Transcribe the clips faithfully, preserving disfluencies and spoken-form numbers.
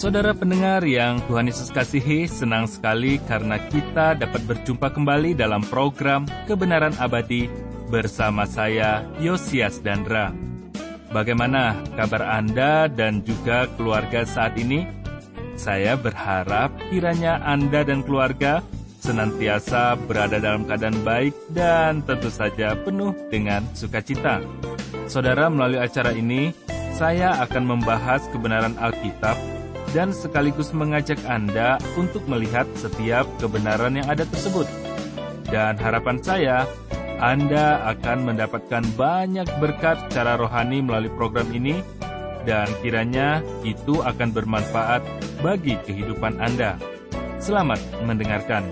Saudara pendengar yang Tuhan Yesus kasihi, senang sekali karena kita dapat berjumpa kembali dalam program Kebenaran Abadi bersama saya, Yosias Dandra. Bagaimana kabar Anda dan juga keluarga saat ini? Saya berharap kiranya Anda dan keluarga senantiasa berada dalam keadaan baik dan tentu saja penuh dengan sukacita. Saudara, melalui acara ini, saya akan membahas kebenaran Alkitab dan sekaligus mengajak Anda untuk melihat setiap kebenaran yang ada tersebut. Dan harapan saya, Anda akan mendapatkan banyak berkat secara rohani melalui program ini, dan kiranya itu akan bermanfaat bagi kehidupan Anda. Selamat mendengarkan.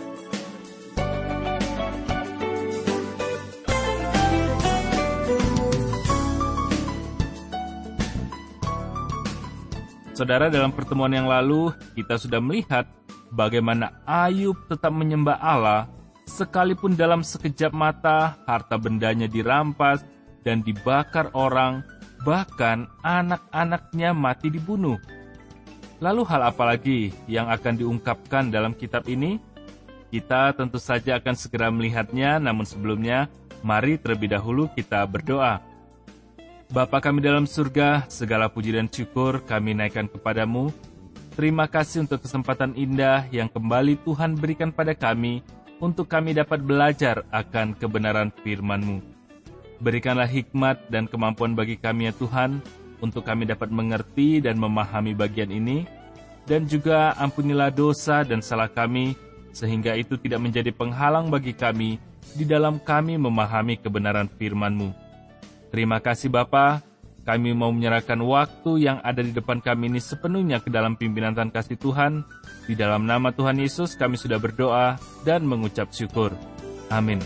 Saudara, dalam pertemuan yang lalu, kita sudah melihat bagaimana Ayub tetap menyembah Allah, sekalipun dalam sekejap mata harta bendanya dirampas dan dibakar orang, bahkan anak-anaknya mati dibunuh. Lalu hal apa lagi yang akan diungkapkan dalam kitab ini? Kita tentu saja akan segera melihatnya, namun sebelumnya, mari terlebih dahulu kita berdoa. Bapa kami dalam surga, segala puji dan syukur kami naikkan kepadamu. Terima kasih untuk kesempatan indah yang kembali Tuhan berikan pada kami, untuk kami dapat belajar akan kebenaran firman-Mu. Berikanlah hikmat dan kemampuan bagi kami ya Tuhan, untuk kami dapat mengerti dan memahami bagian ini, dan juga ampunilah dosa dan salah kami, sehingga itu tidak menjadi penghalang bagi kami di dalam kami memahami kebenaran firman-Mu. Terima kasih Bapa, kami mau menyerahkan waktu yang ada di depan kami ini sepenuhnya ke dalam pimpinan Tuhan kasih Tuhan. Di dalam nama Tuhan Yesus kami sudah berdoa dan mengucap syukur. Amin.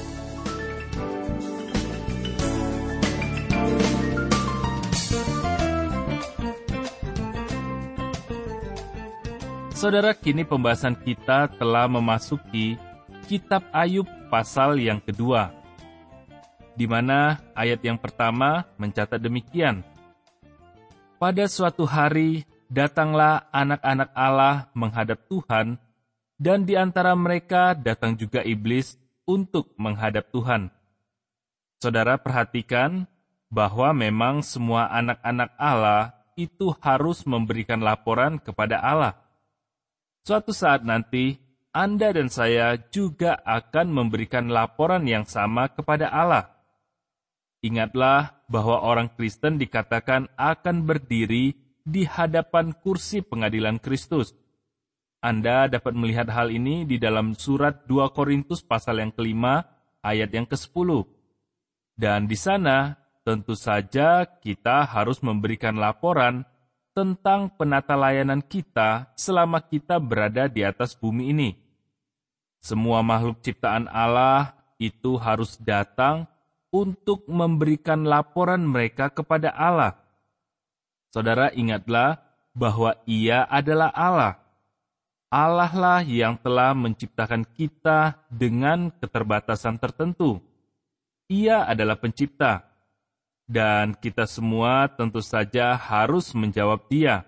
Saudara, kini pembahasan kita telah memasuki Kitab Ayub pasal yang kedua, di mana ayat yang pertama mencatat demikian. Pada suatu hari, datanglah anak-anak Allah menghadap Tuhan, dan di antara mereka datang juga iblis untuk menghadap Tuhan. Saudara, perhatikan bahwa memang semua anak-anak Allah itu harus memberikan laporan kepada Allah. Suatu saat nanti, Anda dan saya juga akan memberikan laporan yang sama kepada Allah. Ingatlah bahwa orang Kristen dikatakan akan berdiri di hadapan kursi pengadilan Kristus. Anda dapat melihat hal ini di dalam surat dua Korintus pasal yang kelima, ayat yang kesepuluh. Dan di sana, tentu saja kita harus memberikan laporan tentang penata layanan kita selama kita berada di atas bumi ini. Semua makhluk ciptaan Allah itu harus datang untuk memberikan laporan mereka kepada Allah. Saudara, ingatlah bahwa Ia adalah Allah. Allah lah yang telah menciptakan kita dengan keterbatasan tertentu. Ia adalah pencipta, dan kita semua tentu saja harus menjawab Dia.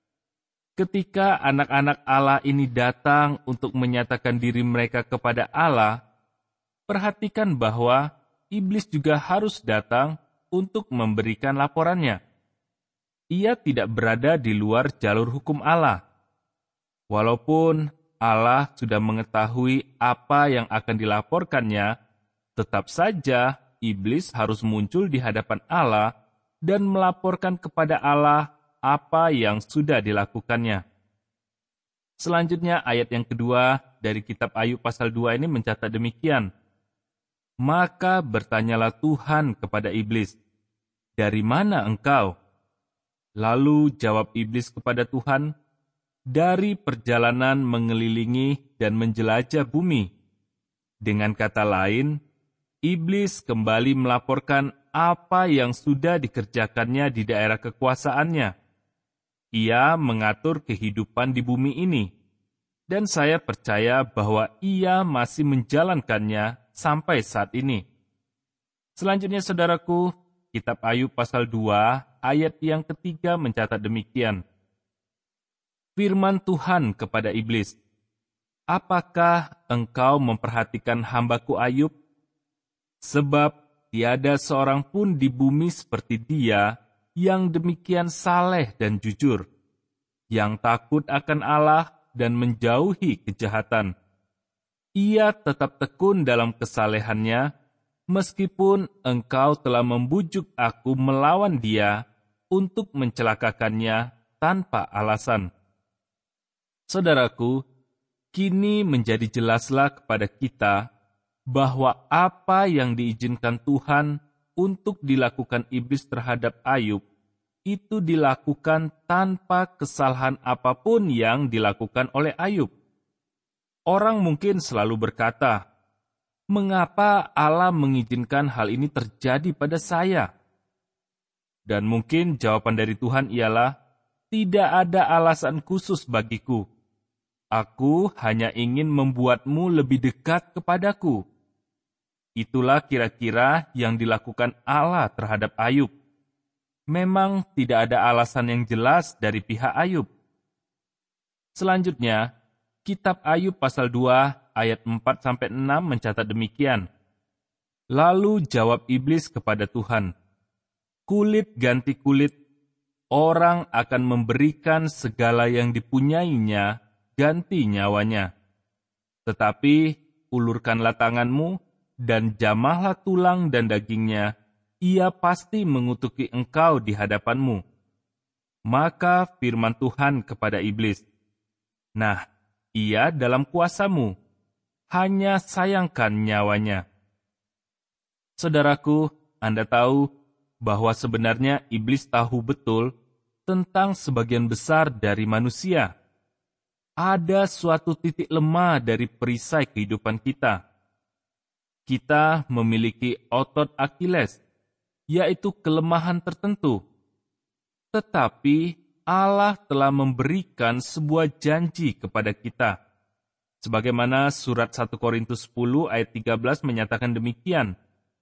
Ketika anak-anak Allah ini datang untuk menyatakan diri mereka kepada Allah, perhatikan bahwa iblis juga harus datang untuk memberikan laporannya. Ia tidak berada di luar jalur hukum Allah. Walaupun Allah sudah mengetahui apa yang akan dilaporkannya, tetap saja iblis harus muncul di hadapan Allah dan melaporkan kepada Allah apa yang sudah dilakukannya. Selanjutnya ayat yang kedua dari kitab Ayub pasal dua ini mencatat demikian. Maka bertanyalah Tuhan kepada iblis, "Dari mana engkau?" Lalu jawab iblis kepada Tuhan, "Dari perjalanan mengelilingi dan menjelajah bumi." Dengan kata lain, iblis kembali melaporkan apa yang sudah dikerjakannya di daerah kekuasaannya. Ia mengatur kehidupan di bumi ini, dan saya percaya bahwa ia masih menjalankannya sampai saat ini. Selanjutnya, saudaraku, kitab Ayub pasal dua, ayat yang ketiga mencatat demikian. Firman Tuhan kepada iblis, "Apakah engkau memperhatikan hambaku Ayub? Sebab tiada seorang pun di bumi seperti dia yang demikian saleh dan jujur, yang takut akan Allah dan menjauhi kejahatan. Ia tetap tekun dalam kesalehannya, meskipun engkau telah membujuk aku melawan dia untuk mencelakakannya tanpa alasan." Saudaraku, kini menjadi jelaslah kepada kita bahwa apa yang diizinkan Tuhan untuk dilakukan iblis terhadap Ayub, itu dilakukan tanpa kesalahan apapun yang dilakukan oleh Ayub. Orang mungkin selalu berkata, "Mengapa Allah mengizinkan hal ini terjadi pada saya?" Dan mungkin jawaban dari Tuhan ialah, "Tidak ada alasan khusus bagiku. Aku hanya ingin membuatmu lebih dekat kepadaku." Itulah kira-kira yang dilakukan Allah terhadap Ayub. Memang tidak ada alasan yang jelas dari pihak Ayub. Selanjutnya, kitab Ayub pasal dua ayat empat sampai enam mencatat demikian. Lalu jawab iblis kepada Tuhan, "Kulit ganti kulit, orang akan memberikan segala yang dipunyainya ganti nyawanya. Tetapi ulurkanlah tanganmu dan jamahlah tulang dan dagingnya, ia pasti mengutuki engkau di hadapanmu." Maka firman Tuhan kepada iblis, "Nah, ia dalam kuasamu, hanya sayangkan nyawanya." Saudaraku, Anda tahu bahwa sebenarnya iblis tahu betul tentang sebagian besar dari manusia. Ada suatu titik lemah dari perisai kehidupan kita. Kita memiliki otot Achilles, yaitu kelemahan tertentu. Tetapi Allah telah memberikan sebuah janji kepada kita. Sebagaimana surat satu Korintus sepuluh ayat tiga belas menyatakan demikian,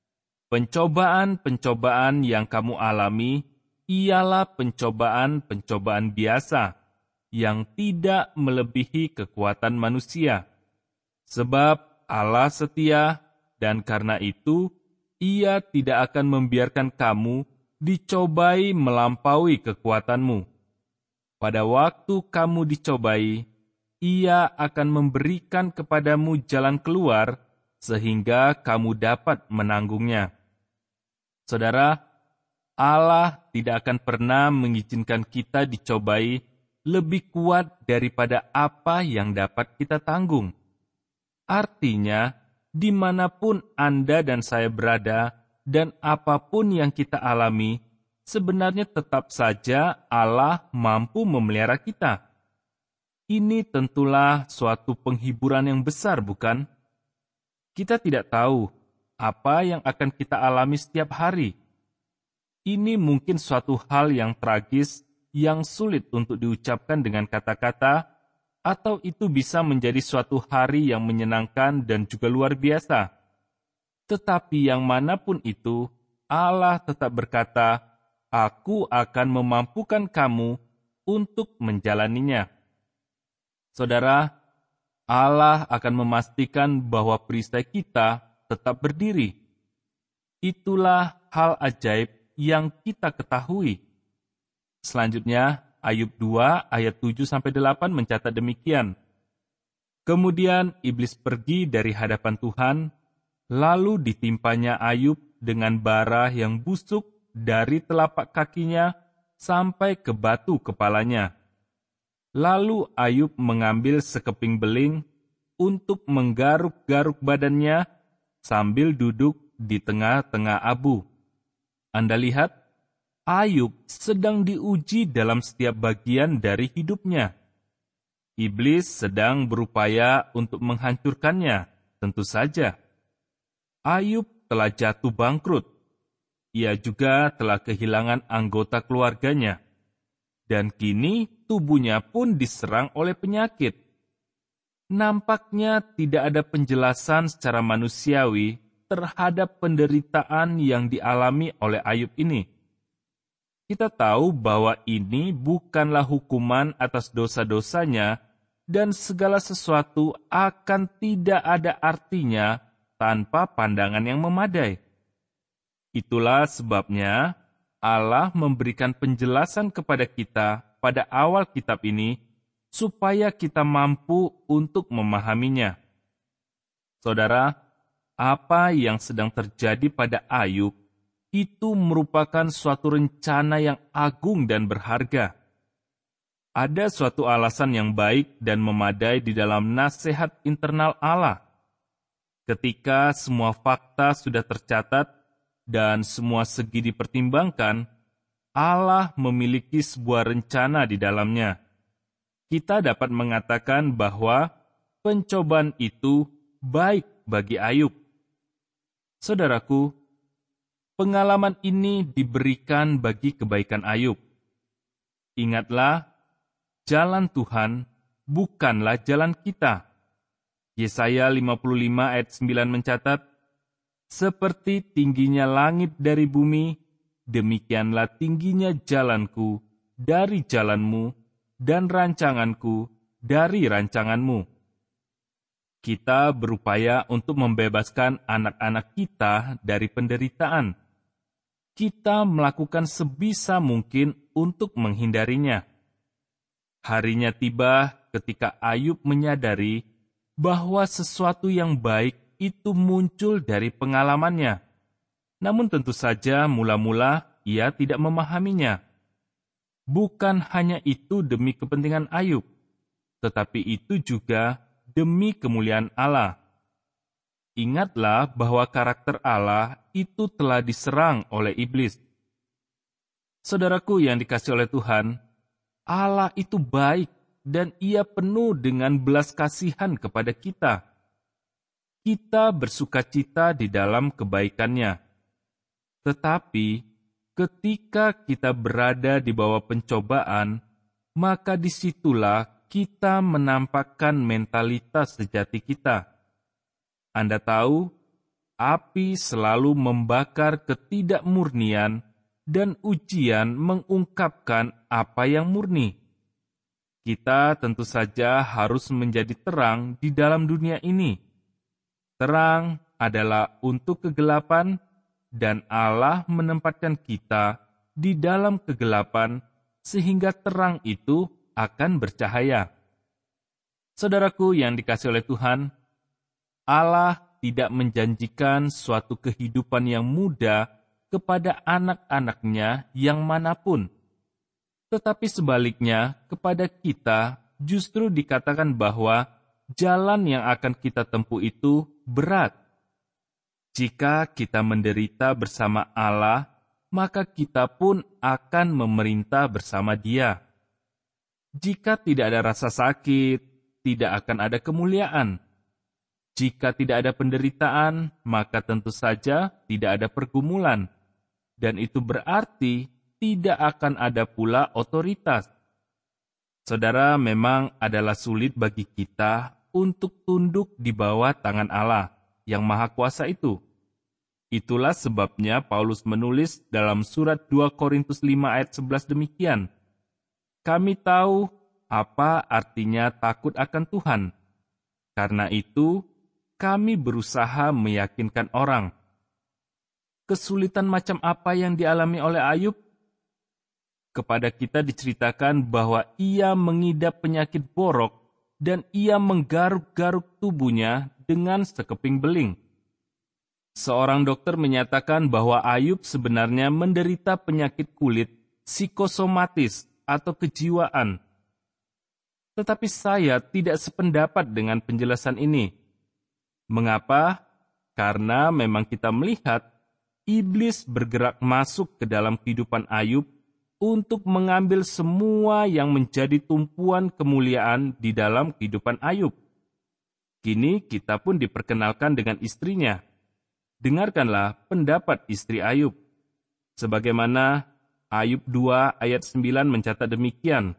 "Pencobaan-pencobaan yang kamu alami ialah pencobaan-pencobaan biasa, yang tidak melebihi kekuatan manusia. Sebab Allah setia, dan karena itu, Ia tidak akan membiarkan kamu dicobai melampaui kekuatanmu. Pada waktu kamu dicobai, Ia akan memberikan kepadamu jalan keluar, sehingga kamu dapat menanggungnya." Saudara, Allah tidak akan pernah mengizinkan kita dicobai lebih kuat daripada apa yang dapat kita tanggung. Artinya, dimanapun Anda dan saya berada, dan apapun yang kita alami, sebenarnya tetap saja Allah mampu memelihara kita. Ini tentulah suatu penghiburan yang besar, bukan? Kita tidak tahu apa yang akan kita alami setiap hari. Ini mungkin suatu hal yang tragis, yang sulit untuk diucapkan dengan kata-kata, atau itu bisa menjadi suatu hari yang menyenangkan dan juga luar biasa. Tetapi yang manapun itu, Allah tetap berkata, "Aku akan memampukan kamu untuk menjalaninya." Saudara, Allah akan memastikan bahwa perisai kita tetap berdiri. Itulah hal ajaib yang kita ketahui. Selanjutnya, Ayub dua ayat tujuh sampai delapan mencatat demikian. "Kemudian iblis pergi dari hadapan Tuhan, lalu ditimpanya Ayub dengan bara yang busuk dari telapak kakinya sampai ke batu kepalanya. Lalu Ayub mengambil sekeping beling untuk menggaruk-garuk badannya sambil duduk di tengah-tengah abu." Anda lihat, Ayub sedang diuji dalam setiap bagian dari hidupnya. Iblis sedang berupaya untuk menghancurkannya, tentu saja. Ayub telah jatuh bangkrut. Ia juga telah kehilangan anggota keluarganya. Dan kini tubuhnya pun diserang oleh penyakit. Nampaknya tidak ada penjelasan secara manusiawi terhadap penderitaan yang dialami oleh Ayub ini. kita tahu bahwa ini bukanlah hukuman atas dosa-dosanya dan segala sesuatu akan tidak ada artinya tanpa pandangan yang memadai. Itulah sebabnya Allah memberikan penjelasan kepada kita pada awal kitab ini supaya kita mampu untuk memahaminya. Saudara, apa yang sedang terjadi pada Ayub itu merupakan suatu rencana yang agung dan berharga. Ada suatu alasan yang baik dan memadai di dalam nasihat internal Allah. Ketika semua fakta sudah tercatat dan semua segi dipertimbangkan, Allah memiliki sebuah rencana di dalamnya. Kita dapat mengatakan bahwa pencobaan itu baik bagi Ayub. Saudaraku, pengalaman ini diberikan bagi kebaikan Ayub. Ingatlah, jalan Tuhan bukanlah jalan kita. Yesaya lima puluh lima ayat sembilan mencatat, seperti tingginya langit dari bumi, demikianlah tingginya jalanku dari jalanmu, dan rancanganku dari rancanganmu. Kita berupaya untuk membebaskan anak-anak kita dari penderitaan. Kita melakukan sebisa mungkin untuk menghindarinya. Harinya tiba ketika Ayub menyadari bahwa sesuatu yang baik itu muncul dari pengalamannya. Namun tentu saja mula-mula ia tidak memahaminya. Bukan hanya itu demi kepentingan Ayub, tetapi itu juga demi kemuliaan Allah. Ingatlah bahwa karakter Allah itu telah diserang oleh iblis. Saudaraku yang dikasihi oleh Tuhan, Allah itu baik dan Ia penuh dengan belas kasihan kepada kita. Kita bersukacita di dalam kebaikan-Nya. Tetapi ketika kita berada di bawah pencobaan, maka disitulah kita menampakkan mentalitas sejati kita. Anda tahu, api selalu membakar ketidakmurnian dan ujian mengungkapkan apa yang murni. Kita tentu saja harus menjadi terang di dalam dunia ini. Terang adalah untuk kegelapan, dan Allah menempatkan kita di dalam kegelapan sehingga terang itu akan bercahaya. Saudaraku yang dikasihi oleh Tuhan, Allah tidak menjanjikan suatu kehidupan yang mudah kepada anak-anaknya yang manapun. Tetapi sebaliknya, kepada kita justru dikatakan bahwa jalan yang akan kita tempuh itu berat. Jika kita menderita bersama Allah, maka kita pun akan memerintah bersama Dia. Jika tidak ada rasa sakit, tidak akan ada kemuliaan. Jika tidak ada penderitaan, maka tentu saja tidak ada pergumulan. Dan itu berarti tidak akan ada pula otoritas. Saudara, memang adalah sulit bagi kita untuk tunduk di bawah tangan Allah yang Maha Kuasa itu. Itulah sebabnya Paulus menulis dalam surat dua Korintus lima ayat sebelas demikian. Kami tahu apa artinya takut akan Tuhan. Karena itu, kami berusaha meyakinkan orang. Kesulitan macam apa yang dialami oleh Ayub? Kepada kita diceritakan bahwa ia mengidap penyakit borok dan ia menggaruk-garuk tubuhnya dengan sekeping beling. Seorang dokter menyatakan bahwa Ayub sebenarnya menderita penyakit kulit psikosomatis atau kejiwaan. Tetapi saya tidak sependapat dengan penjelasan ini. Mengapa? Karena memang kita melihat iblis bergerak masuk ke dalam kehidupan Ayub untuk mengambil semua yang menjadi tumpuan kemuliaan di dalam kehidupan Ayub. Kini kita pun diperkenalkan dengan istrinya. Dengarkanlah pendapat istri Ayub. Sebagaimana Ayub dua ayat sembilan mencatat demikian.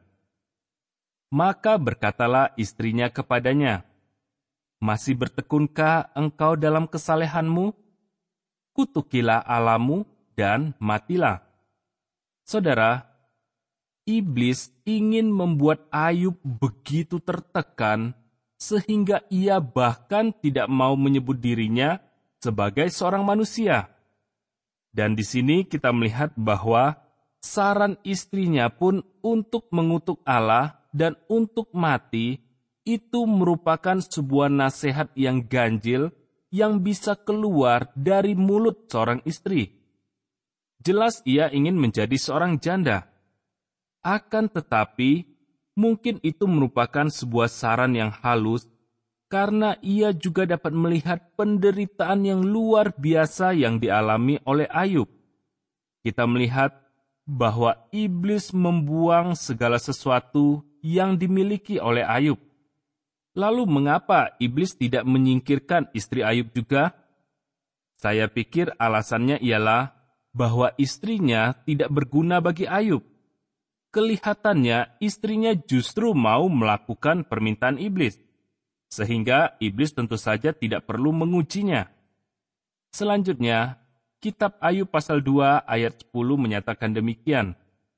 Maka berkatalah istrinya kepadanya, masih bertekunkah engkau dalam kesalehanmu? Kutukilah Allahmu dan matilah. Saudara, iblis ingin membuat Ayub begitu tertekan sehingga ia bahkan tidak mau menyebut dirinya sebagai seorang manusia. Dan di sini kita melihat bahwa saran istrinya pun untuk mengutuk Allah dan untuk mati itu merupakan sebuah nasihat yang ganjil yang bisa keluar dari mulut seorang istri. Jelas ia ingin menjadi seorang janda. Akan tetapi, mungkin itu merupakan sebuah saran yang halus karena ia juga dapat melihat penderitaan yang luar biasa yang dialami oleh Ayub. Kita melihat bahwa iblis membuang segala sesuatu yang dimiliki oleh Ayub. Lalu mengapa iblis tidak menyingkirkan istri Ayub juga? Saya pikir alasannya ialah bahwa istrinya tidak berguna bagi Ayub. Kelihatannya istrinya justru mau melakukan permintaan iblis, sehingga iblis tentu saja tidak perlu mengujinya. Selanjutnya, Kitab Ayub pasal dua ayat sepuluh menyatakan demikian.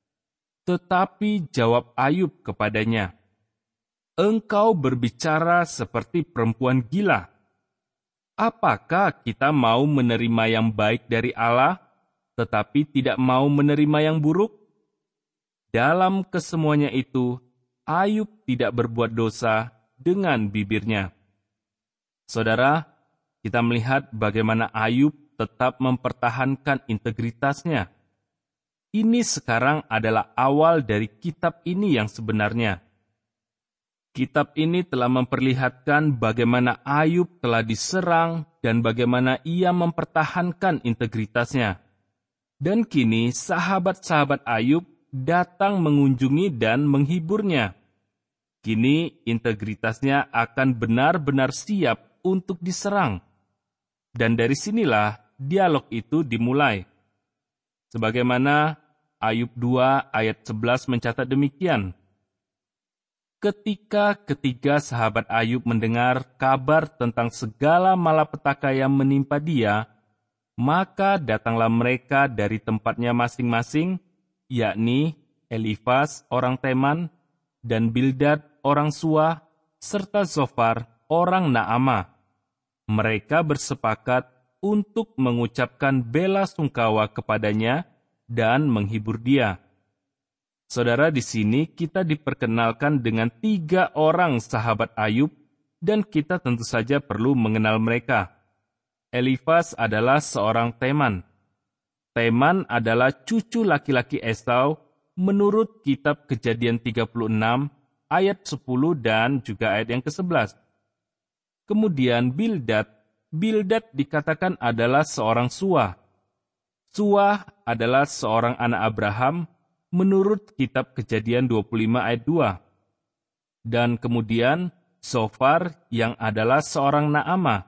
Tetapi jawab Ayub kepadanya, "Engkau berbicara seperti perempuan gila. Apakah kita mau menerima yang baik dari Allah, tetapi tidak mau menerima yang buruk?" Dalam kesemuanya itu, Ayub tidak berbuat dosa dengan bibirnya. Saudara, kita melihat bagaimana Ayub tetap mempertahankan integritasnya. Ini sekarang adalah awal dari kitab ini yang sebenarnya. Kitab ini telah memperlihatkan bagaimana Ayub telah diserang dan bagaimana ia mempertahankan integritasnya. Dan kini sahabat-sahabat Ayub datang mengunjungi dan menghiburnya. Kini integritasnya akan benar-benar siap untuk diserang. Dan dari sinilah dialog itu dimulai. Sebagaimana Ayub dua ayat sebelas mencatat demikian. Ketika ketiga sahabat Ayub mendengar kabar tentang segala malapetaka yang menimpa dia, maka datanglah mereka dari tempatnya masing-masing, yakni Elifas orang Teman, dan Bildad orang Suah, serta Zofar orang Naamah. Mereka bersepakat untuk mengucapkan bela sungkawa kepadanya dan menghibur dia. Saudara, di sini kita diperkenalkan dengan tiga orang sahabat Ayub, dan kita tentu saja perlu mengenal mereka. Elifas adalah seorang Teman. Teman adalah cucu laki-laki Esau menurut kitab Kejadian tiga puluh enam, ayat sepuluh dan juga ayat yang kesebelas. Kemudian Bildad, Bildad dikatakan adalah seorang Suah. Suah adalah seorang anak Abraham menurut kitab Kejadian dua puluh lima ayat dua. Dan kemudian Zofar yang adalah seorang Naamah.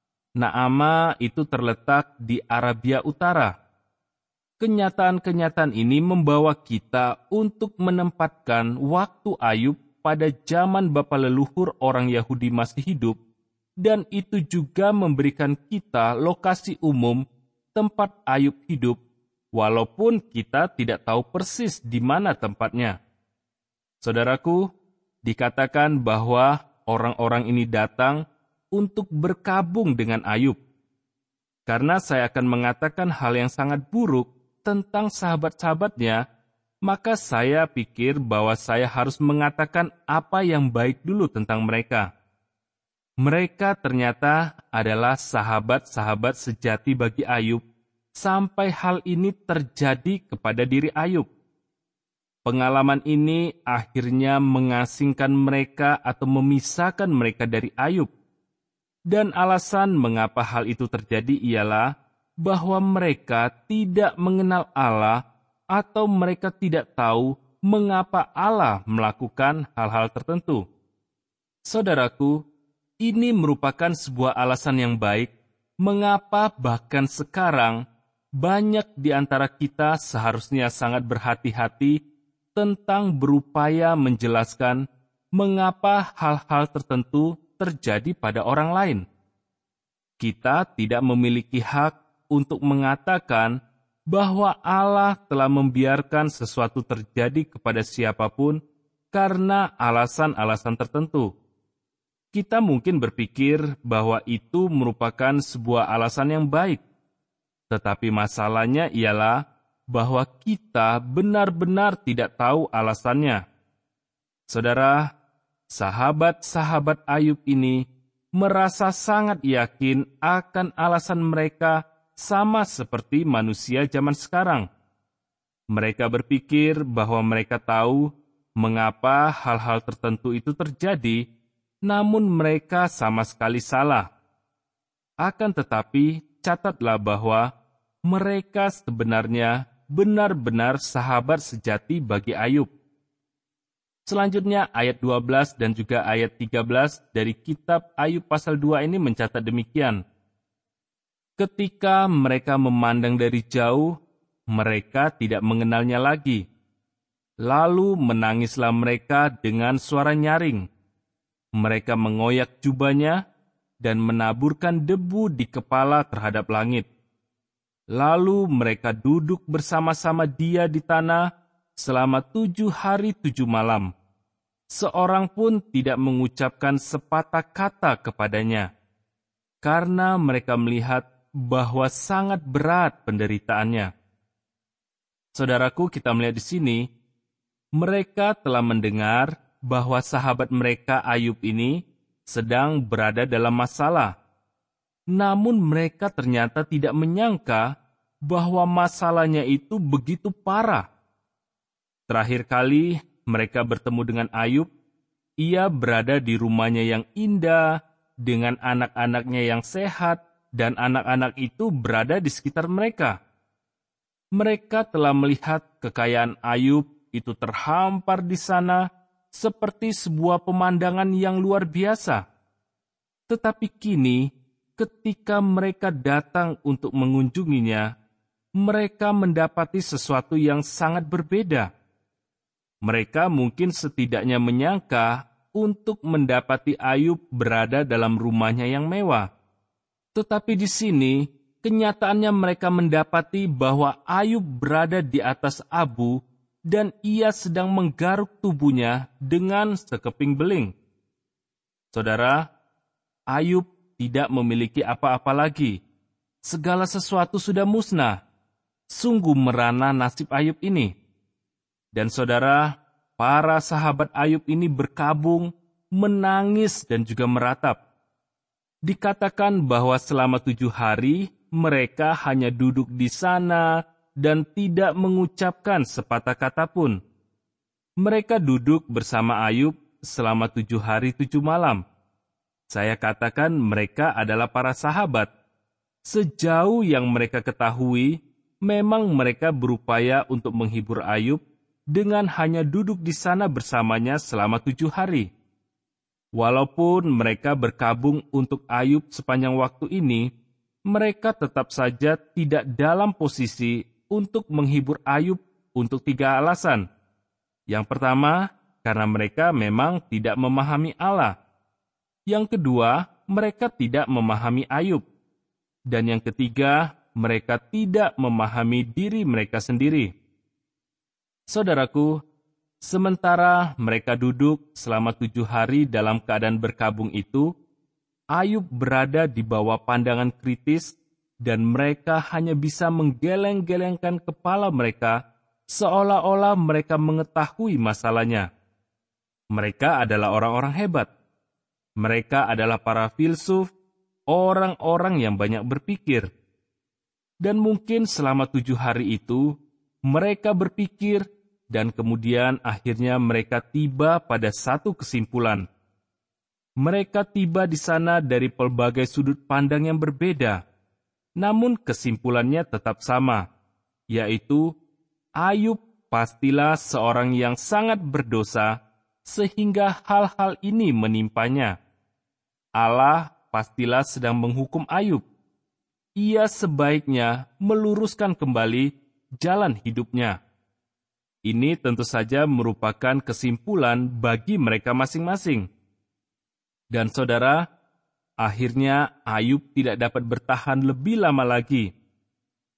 Naamah itu terletak di Arabia Utara. Kenyataan-kenyataan ini membawa kita untuk menempatkan waktu Ayub pada zaman bapa leluhur orang Yahudi masih hidup, dan itu juga memberikan kita lokasi umum tempat Ayub hidup, walaupun kita tidak tahu persis di mana tempatnya. Saudaraku, dikatakan bahwa orang-orang ini datang untuk berkabung dengan Ayub. Karena saya akan mengatakan hal yang sangat buruk tentang sahabat-sahabatnya, maka saya pikir bahwa saya harus mengatakan apa yang baik dulu tentang mereka. Mereka ternyata adalah sahabat-sahabat sejati bagi Ayub, sampai hal ini terjadi kepada diri Ayub. Pengalaman ini akhirnya mengasingkan mereka atau memisahkan mereka dari Ayub. Dan alasan mengapa hal itu terjadi ialah bahwa mereka tidak mengenal Allah atau mereka tidak tahu mengapa Allah melakukan hal-hal tertentu. Saudaraku, ini merupakan sebuah alasan yang baik mengapa bahkan sekarang banyak di antara kita seharusnya sangat berhati-hati tentang berupaya menjelaskan mengapa hal-hal tertentu terjadi pada orang lain. Kita tidak memiliki hak untuk mengatakan bahwa Allah telah membiarkan sesuatu terjadi kepada siapapun karena alasan-alasan tertentu. Kita mungkin berpikir bahwa itu merupakan sebuah alasan yang baik, tetapi masalahnya ialah bahwa kita benar-benar tidak tahu alasannya. Saudara, sahabat-sahabat Ayub ini merasa sangat yakin akan alasan mereka sama seperti manusia zaman sekarang. Mereka berpikir bahwa mereka tahu mengapa hal-hal tertentu itu terjadi, namun mereka sama sekali salah. Akan tetapi, catatlah bahwa mereka sebenarnya benar-benar sahabat sejati bagi Ayub. Selanjutnya ayat dua belas dan juga ayat tiga belas dari kitab Ayub pasal dua ini mencatat demikian. Ketika mereka memandang dari jauh, mereka tidak mengenalnya lagi. Lalu menangislah mereka dengan suara nyaring. Mereka mengoyak jubahnya dan menaburkan debu di kepala terhadap langit. Lalu mereka duduk bersama-sama dia di tanah selama tujuh hari tujuh malam. Seorang pun tidak mengucapkan sepatah kata kepadanya, karena mereka melihat bahwa sangat berat penderitaannya. Saudaraku, kita melihat di sini, mereka telah mendengar bahwa sahabat mereka Ayub ini sedang berada dalam masalah. Namun mereka ternyata tidak menyangka bahwa masalahnya itu begitu parah. Terakhir kali mereka bertemu dengan Ayub, ia berada di rumahnya yang indah, dengan anak-anaknya yang sehat, dan anak-anak itu berada di sekitar mereka. Mereka telah melihat kekayaan Ayub itu terhampar di sana seperti sebuah pemandangan yang luar biasa. Tetapi kini, ketika mereka datang untuk mengunjunginya, mereka mendapati sesuatu yang sangat berbeda. Mereka mungkin setidaknya menyangka untuk mendapati Ayub berada dalam rumahnya yang mewah. Tetapi di sini, kenyataannya mereka mendapati bahwa Ayub berada di atas abu dan ia sedang menggaruk tubuhnya dengan sekeping beling. Saudara, Ayub tidak memiliki apa-apa lagi. Segala sesuatu sudah musnah. Sungguh merana nasib Ayub ini. Dan saudara, para sahabat Ayub ini berkabung, menangis dan juga meratap. Dikatakan bahwa selama tujuh hari mereka hanya duduk di sana dan tidak mengucapkan sepatah kata pun. Mereka duduk bersama Ayub selama tujuh hari tujuh malam. Saya katakan mereka adalah para sahabat. Sejauh yang mereka ketahui, memang mereka berupaya untuk menghibur Ayub dengan hanya duduk di sana bersamanya selama tujuh hari. Walaupun mereka berkabung untuk Ayub sepanjang waktu ini, mereka tetap saja tidak dalam posisi untuk menghibur Ayub untuk tiga alasan. Yang pertama, karena mereka memang tidak memahami Allah. Yang kedua, mereka tidak memahami Ayub. Dan yang ketiga, mereka tidak memahami diri mereka sendiri. Saudaraku, sementara mereka duduk selama tujuh hari dalam keadaan berkabung itu, Ayub berada di bawah pandangan kritis dan mereka hanya bisa menggeleng-gelengkan kepala mereka seolah-olah mereka mengetahui masalahnya. Mereka adalah orang-orang hebat. Mereka adalah para filsuf, orang-orang yang banyak berpikir. Dan mungkin selama tujuh hari itu, mereka berpikir dan kemudian akhirnya mereka tiba pada satu kesimpulan. Mereka tiba di sana dari pelbagai sudut pandang yang berbeda, namun kesimpulannya tetap sama, yaitu Ayub pastilah seorang yang sangat berdosa sehingga hal-hal ini menimpanya. Allah pastilah sedang menghukum Ayub. Ia sebaiknya meluruskan kembali jalan hidupnya. Ini tentu saja merupakan kesimpulan bagi mereka masing-masing. Dan saudara, akhirnya Ayub tidak dapat bertahan lebih lama lagi.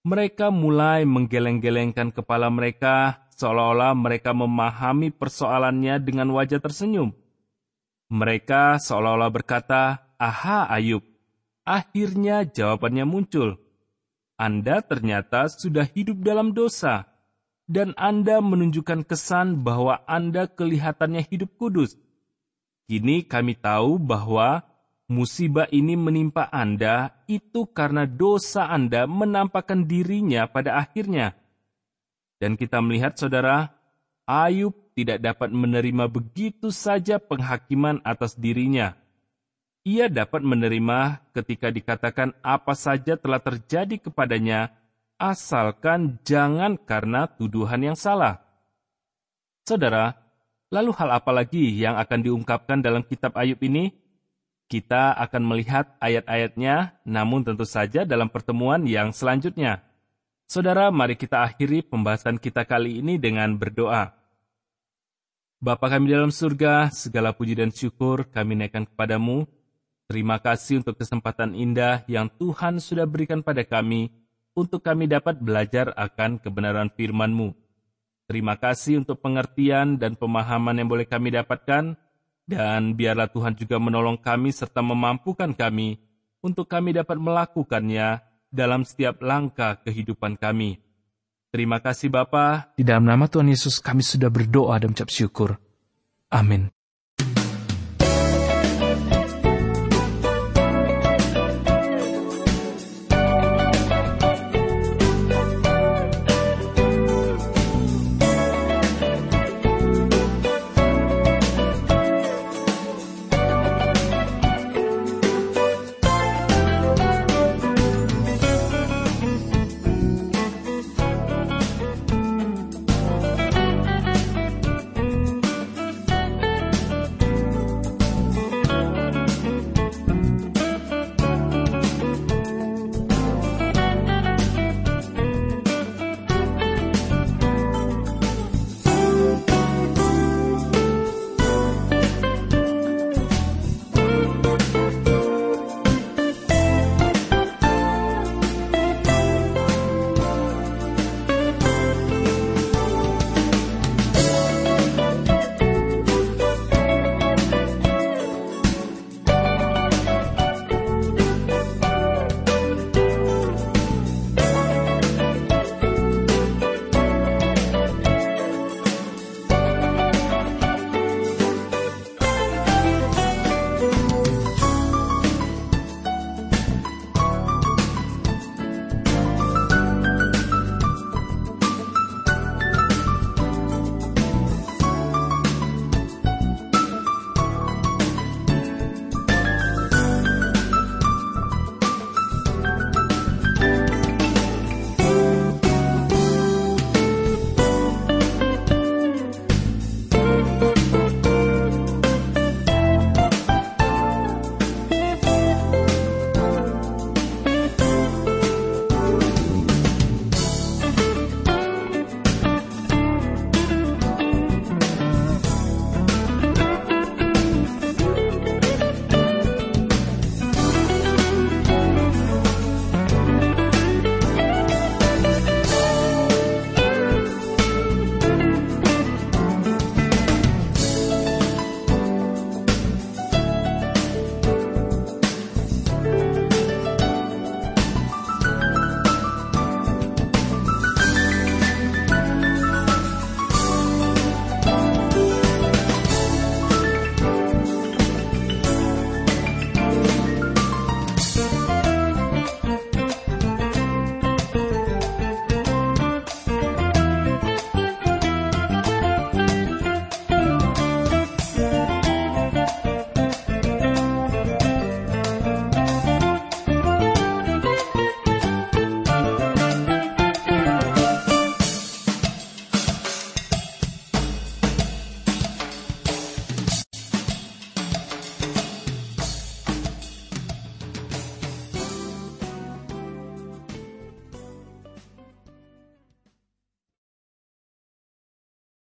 Mereka mulai menggeleng-gelengkan kepala mereka, seolah-olah mereka memahami persoalannya dengan wajah tersenyum. Mereka seolah-olah berkata, "Aha, Ayub, akhirnya jawabannya muncul. Anda ternyata sudah hidup dalam dosa, dan Anda menunjukkan kesan bahwa Anda kelihatannya hidup kudus. Kini kami tahu bahwa musibah ini menimpa Anda itu karena dosa Anda menampakkan dirinya pada akhirnya." Dan kita melihat, saudara, Ayub tidak dapat menerima begitu saja penghakiman atas dirinya. Ia dapat menerima ketika dikatakan apa saja telah terjadi kepadanya, asalkan jangan karena tuduhan yang salah. Saudara, lalu hal apa lagi yang akan diungkapkan dalam kitab Ayub ini? Kita akan melihat ayat-ayatnya, namun tentu saja dalam pertemuan yang selanjutnya. Saudara, mari kita akhiri pembahasan kita kali ini dengan berdoa. Bapa kami dalam surga, segala puji dan syukur kami naikkan kepadamu. Terima kasih untuk kesempatan indah yang Tuhan sudah berikan pada kami, untuk kami dapat belajar akan kebenaran firman-Mu. Terima kasih untuk pengertian dan pemahaman yang boleh kami dapatkan, dan biarlah Tuhan juga menolong kami serta memampukan kami untuk kami dapat melakukannya dalam setiap langkah kehidupan kami. Terima kasih Bapa. Di dalam nama Tuhan Yesus kami sudah berdoa dan mengucap syukur. Amin.